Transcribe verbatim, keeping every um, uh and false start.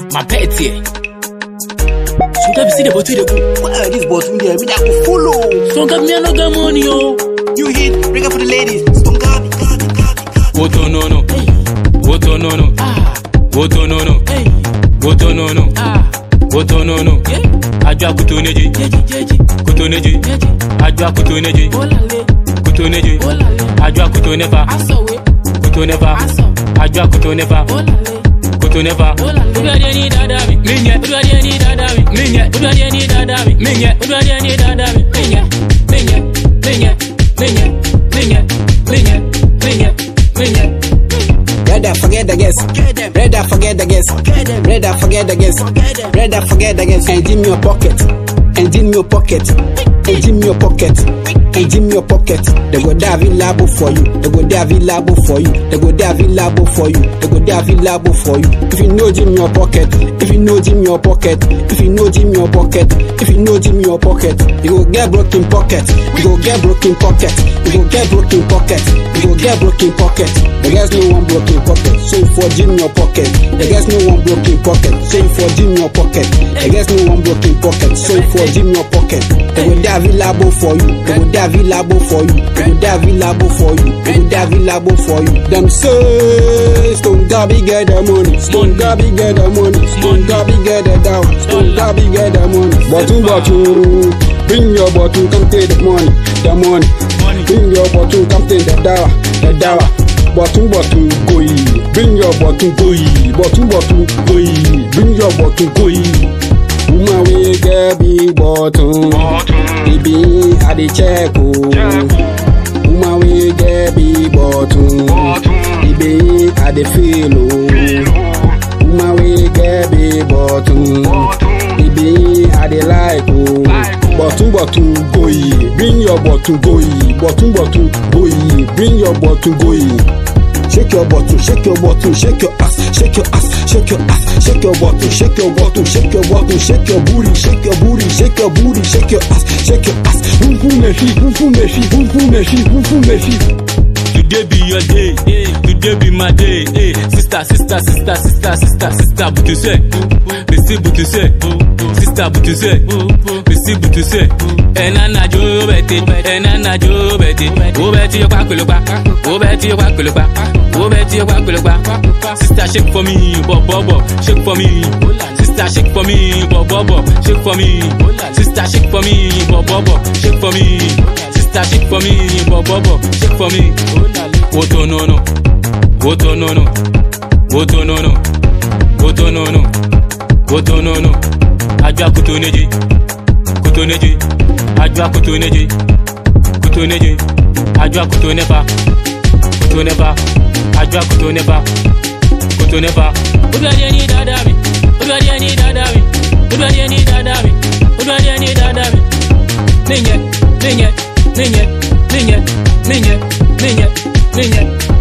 My pet here. So that we see the bottle they go. Why are this bottle there? Me that go follow. So got me no got money oh. You hit, bring up for the ladies. Stone gabi, gabi, gabi, gabi. Woto no no. Woto no no. Ah. Woto no no. Hey. Woto no no. Ah. Woto no no. Yeah. Ajwa kuto neji. Jeji jeji. Kuto neji. Jeji. Ajwa kuto neji. Olale. Kuto neji. Olale. Ajwa kuto never. Aso we. Kuto never. Aso. Ajwa kuto never. Olale. Kuto never. Olale. Udwadi ni dada mi. Minye. Udwadi ni dada mi. Minye. Udwadi ni dada mi. Minye. Udwadi ni dada mi. Minye. Minye. Minye. Minye. Minye. Minye. Minye. Minye. Brother, forget the guess. Brother, forget the guess. Brother, forget the guess. Brother, forget the guess. And in your pocket. And in your pocket. And in your pocket. And in your pocket. They go there available for you. They go there available for you. They go there available for you. They go there available for you. If you know Jim your pocket. If you know Jim your pocket. If you know Jim your pocket. If you know Jim your pocket. You go get broken pocket. You go get broken pocket. You go get broken pocket. You go get broken pocket. The guys no one broken pocket. So for Jim your pocket. The guys no one broken pocket. So for Jim your pocket. The guys no one broken pocket. So for Jim your pocket. They go there available for you. They go there available for you. They go there available for you. They go there available for you. Them say Stone Gabi get the money. Stone Gabi get the money. Stone Gabi get the down. Stone Gabi get the money. Bottle bottle. Bring your bottle, come take the money. The money. Bring your bottle, come take the dower. The dower. Bottle bottle go yi. Bring your bottle go yi. Bottle bottle go yi. Bring your bottle go yi. Woman we get big bottle. Baby I dey check oh. Woman we get big bottle. Baby I dey feel oh. Woman we get big bottle. Baby I dey like oh. Bottle bottle go yi. Bring your bottle go yi. Bottle bottle go yi. Bring your bottle go yi. Shake your bottle, shake your bottle, shake your ass, shake your ass, shake your ass, shake your bottle, shake your bottle, shake your bottle, shake your booty, shake your booty, shake your booty, shake your ass, shake your ass. Boom boom me fi, boom boom me fi, boom boom me fi, boom boom me fi. Today be your day, eh. Today be my day, eh. Sister, sister, sister, sister, sister, sister, but you say, receive but you say, sister, but you say, receive but you say. Enana jo beti, enana jo beti, o beti yo kwa kuluba, o beti yo kwa kuluba, o beti yo kwa kuluba. Sister shake for me, bo bo bo, shake for me. Sister shake for me, bo bo bo, shake for me. Sister shake for me, bo bo bo, shake for me. Sister shake for me, bo bo bo, shake for me. Woto no no, woto no no, woto no no, woto no no, woto no no. Ajwa kuto neji, kuto neji. Ajwa kuto neji, kuto neji. Ajwa kuto never, kuto never. Ajwa kuto never, kuto never. Udwadi ni dada mi, udwadi ni dada mi, udwadi ni dada mi, udwadi ni dada mi. Minye, minye, minye, minye, minye, minye, minye.